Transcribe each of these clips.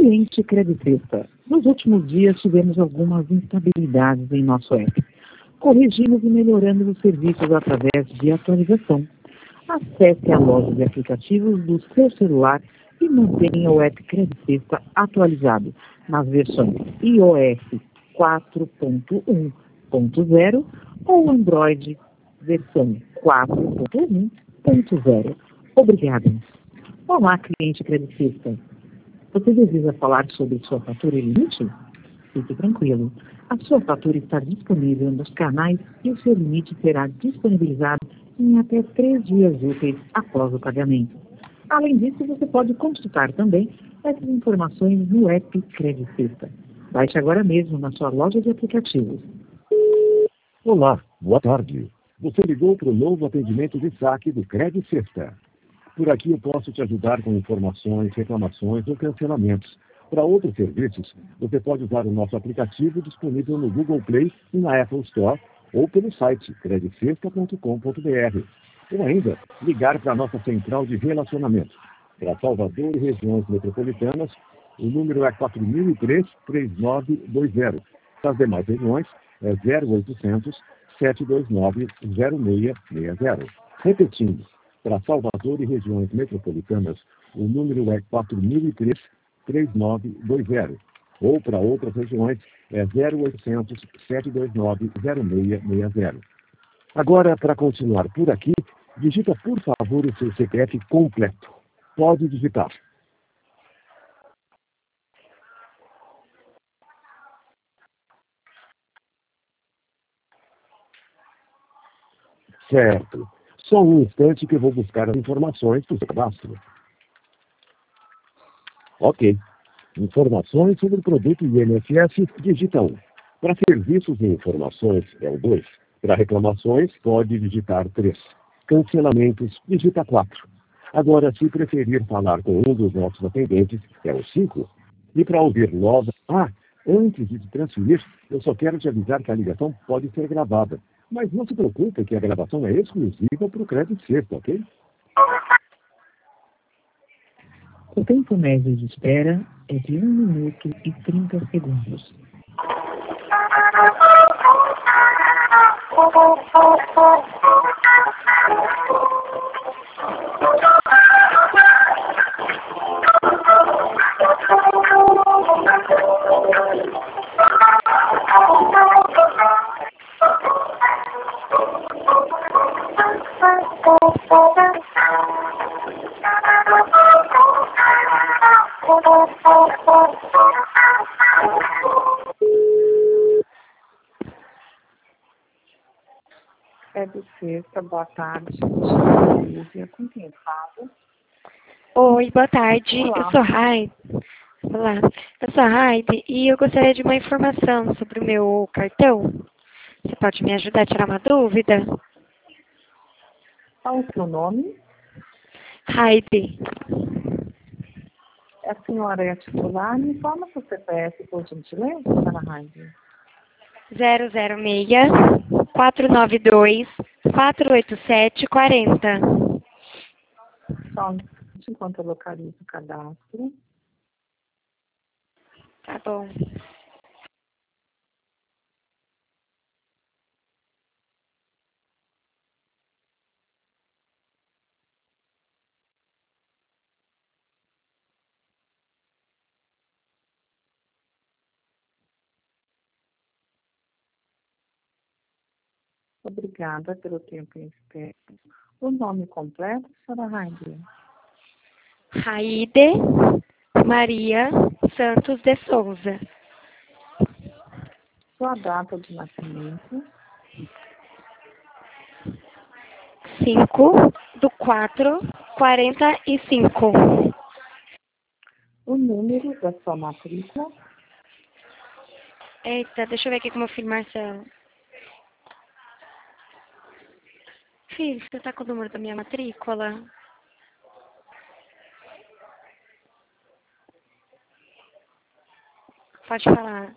Cliente Credicesta. Nos últimos dias tivemos algumas instabilidades em nosso app. Corrigimos e melhoramos os serviços através de atualização. Acesse a loja de aplicativos do seu celular e mantenha o app Credicesta atualizado nas versões iOS 4.1.0 ou Android versão 4.1.0. Obrigada. Olá, cliente Credicesta. Você deseja falar sobre sua fatura e limite? Fique tranquilo. A sua fatura está disponível nos canais e o seu limite será disponibilizado em até 3 dias úteis após o pagamento. Além disso, você pode consultar também essas informações no app Credicesta. Baixe agora mesmo na sua loja de aplicativos. Olá, boa tarde. Você ligou para o novo atendimento de saque do Credicesta. Por aqui eu posso te ajudar com informações, reclamações ou cancelamentos. Para outros serviços, você pode usar o nosso aplicativo disponível no Google Play e na Apple Store ou pelo site credicesta.com.br. Ou ainda, ligar para a nossa central de relacionamento. Para Salvador e regiões metropolitanas, o número é 4003-3920. Para as demais regiões, é 0800 729 0660. Repetindo, para Salvador e regiões metropolitanas, o número é 4003-3920. Ou para outras regiões, é 0800 729 0660. Agora, para continuar por aqui, digita, por favor, o seu CPF completo. Pode digitar. Certo. Só um instante que eu vou buscar as informações do seu cadastro. Ok. Informações sobre o produto INSS, digita 1. Para serviços e informações, é o 2. Para reclamações, pode digitar 3. Cancelamentos, digita 4. Agora, se preferir falar com um dos nossos atendentes, é o 5. E para ouvir nova... antes de te transferir, eu só quero te avisar que a ligação pode ser gravada. Mas não se preocupe que a gravação é exclusiva para o Credicesta, ok? O tempo médio de espera é de 1 minuto e 30 segundos. Credicesta, boa tarde. Lívia, com quem falo? Oi, boa tarde. Olá. Eu sou Raide. Olá, eu sou a Raide e eu gostaria de uma informação sobre o meu cartão. Você pode me ajudar a tirar uma dúvida? Qual o seu nome? Raide. A senhora é a titular? Me informa seu CPF, por gentileza, senhora Raide. 006 492 487 40. Só um instante enquanto eu localizo o cadastro. Tá bom. Obrigada pelo tempo em espera. O nome completo, senhora Raide? Raide Maria Santos de Souza. Sua data de nascimento? 5/4/45. O número da sua matrícula? Eita, deixa eu ver aqui com o meu filho Marcelo. Filho, você tá com o número da minha matrícula? Pode falar.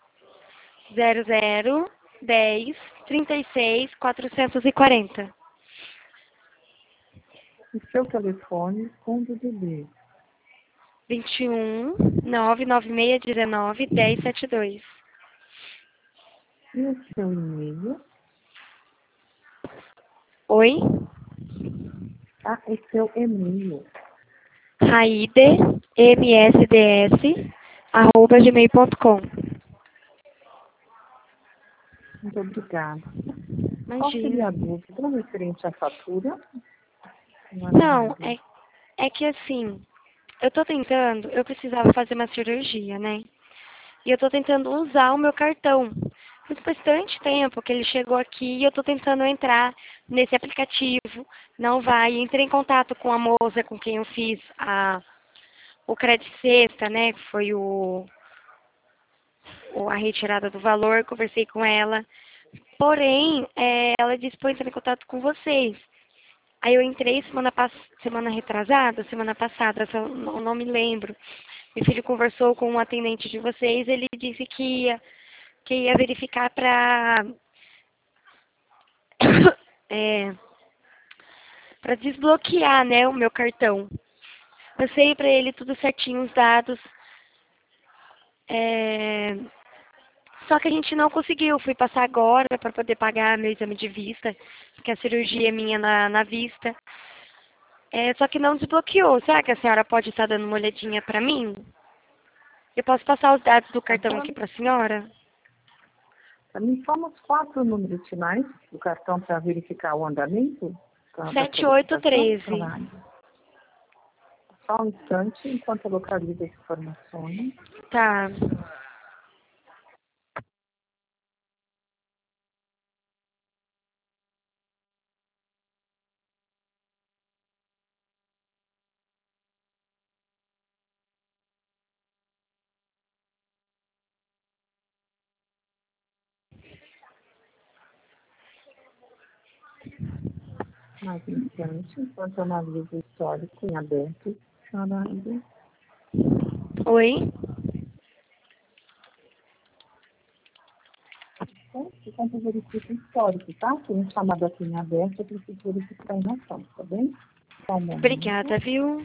0010 36 440. E seu telefone com o DDD? 21 99619 1072. E o seu e-mail? Oi? Tá? O seu e-mail. Raide, msds@gmail.com. Muito obrigada. Qual seria a Imagina. dúvida referente à fatura? Senhora Não, Raide? é que assim, eu precisava fazer uma cirurgia, né? E eu tô tentando usar o meu cartão. Faz bastante tempo que ele chegou aqui e eu tô tentando entrar nesse aplicativo. Não vai. Entrei em contato com a moça com quem eu fiz o crédito sexta, né? Que foi a retirada do valor. Conversei com ela. Porém, ela disse para eu entrar em contato com vocês. Aí eu entrei semana retrasada, semana passada, se eu não me lembro. Meu filho conversou com um atendente de vocês, ele disse que ia verificar para para desbloquear, né, o meu cartão. Passei para ele tudo certinho, os dados. é, Só que a gente não conseguiu. Fui passar agora para poder pagar meu exame de vista, porque a cirurgia é minha na vista. Só que não desbloqueou. Será que a senhora pode estar dando uma olhadinha para mim? Eu posso passar os dados do cartão aqui para a senhora? Me informa os 4 números finais do cartão para verificar o andamento da solicitação, 7813. senhora Raide. Só um instante, enquanto eu localizo as informações. Tá. Mais um instante, enquanto eu analiso o histórico em aberto, senhora Raide. Oi? Enquanto eu verifico o histórico, tá? Tem um chamado aqui em aberto, eu preciso verificar a informação, tá bem? Só um momento. Obrigada, viu?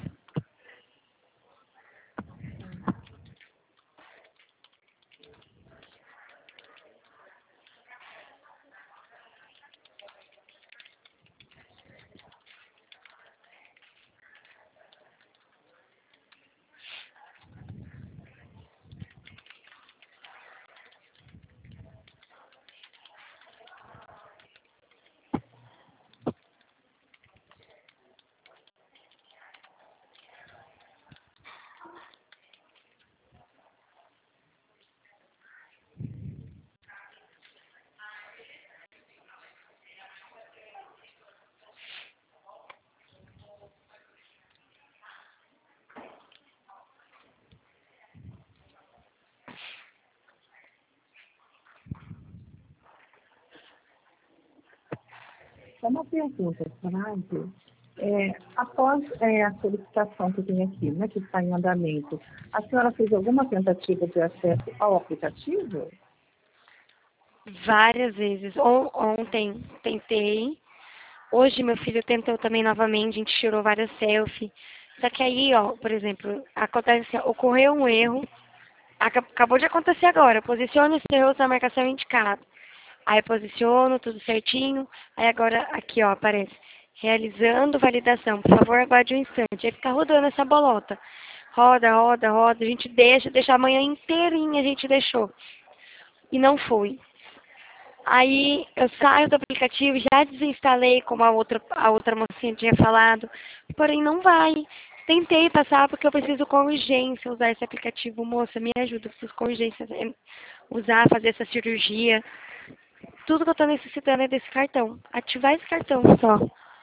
Só uma pergunta, senhora Raide. Após a solicitação que tem aqui, né, que está em andamento, a senhora fez alguma tentativa de acesso ao aplicativo? Várias vezes. Ontem tentei. Hoje meu filho tentou também novamente, a gente tirou várias selfies. Só que aí, ó, por exemplo, ocorreu um erro. Acabou de acontecer agora. Posicione os erros na marcação indicada. Aí eu posiciono tudo certinho. Aí agora aqui, ó, aparece. Realizando validação. Por favor, aguarde um instante. Aí fica rodando essa bolota. Roda, roda, roda. A gente deixa a manhã inteirinha a gente deixou. E não foi. Aí eu saio do aplicativo, já desinstalei, como a outra mocinha tinha falado, porém não vai. Tentei passar porque eu preciso com urgência usar esse aplicativo. Moça, me ajuda, eu preciso com urgência usar, fazer essa cirurgia. Tudo que eu estou necessitando é desse cartão. Ativar esse cartão só.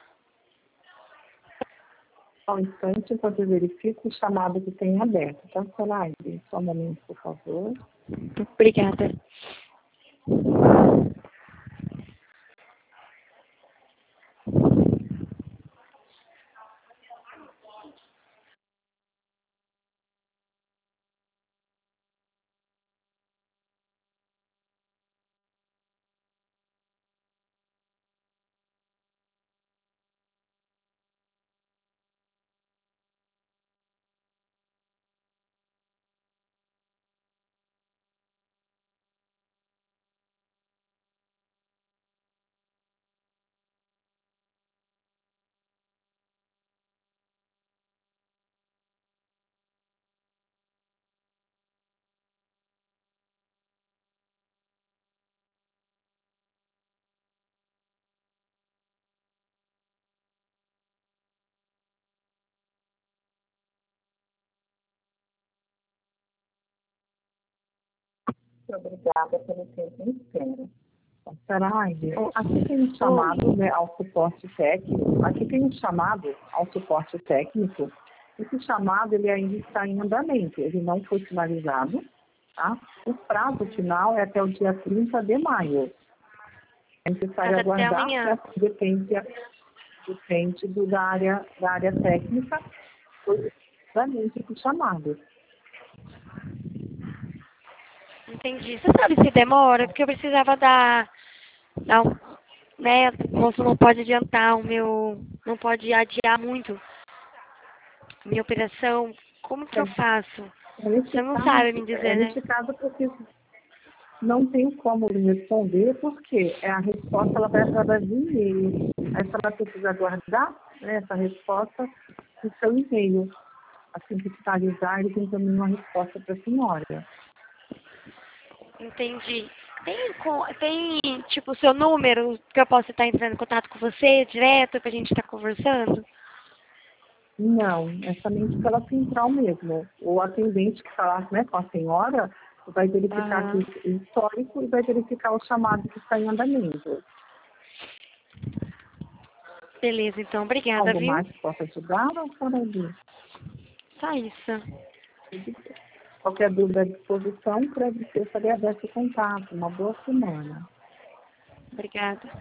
Só um instante, enquanto eu verifico o chamado que tem aberto, tá, senhora Raide? Só um momento, por favor. Obrigada. Obrigada pelo tempo em espera. Saraiva, aqui tem um chamado, né, ao suporte técnico. Aqui tem um chamado ao suporte técnico. Esse chamado ele ainda está em andamento, ele não foi finalizado. Tá? O prazo final é até o dia 30 de maio. É necessário aguardar, né? Depende da área técnica, exatamente esse chamado. Entendi. Você sabe se demora? Porque eu precisava né, o moço não pode adiantar não pode adiar muito a minha operação. Como que eu faço? Você não sabe me dizer, né? Nesse caso, porque não tenho como lhe responder, porque a resposta ela vai através do e-mail. Aí ela precisa aguardar, né, essa resposta no seu e-mail. Assim que finalizar, ele tem também uma resposta para a senhora. Entendi. Tem, tipo, o seu número que eu possa estar entrando em contato com você direto pra gente estar conversando? Não, é somente pela central mesmo. O atendente que falar, né, com a senhora vai verificar aqui o histórico e vai verificar o chamado que está em andamento. Beleza, então. Obrigada, Algo viu? mais que possa ajudar, Saraiva? Só isso. Qualquer dúvida à disposição, para você fazer aberto o contato. Uma boa semana. Obrigada.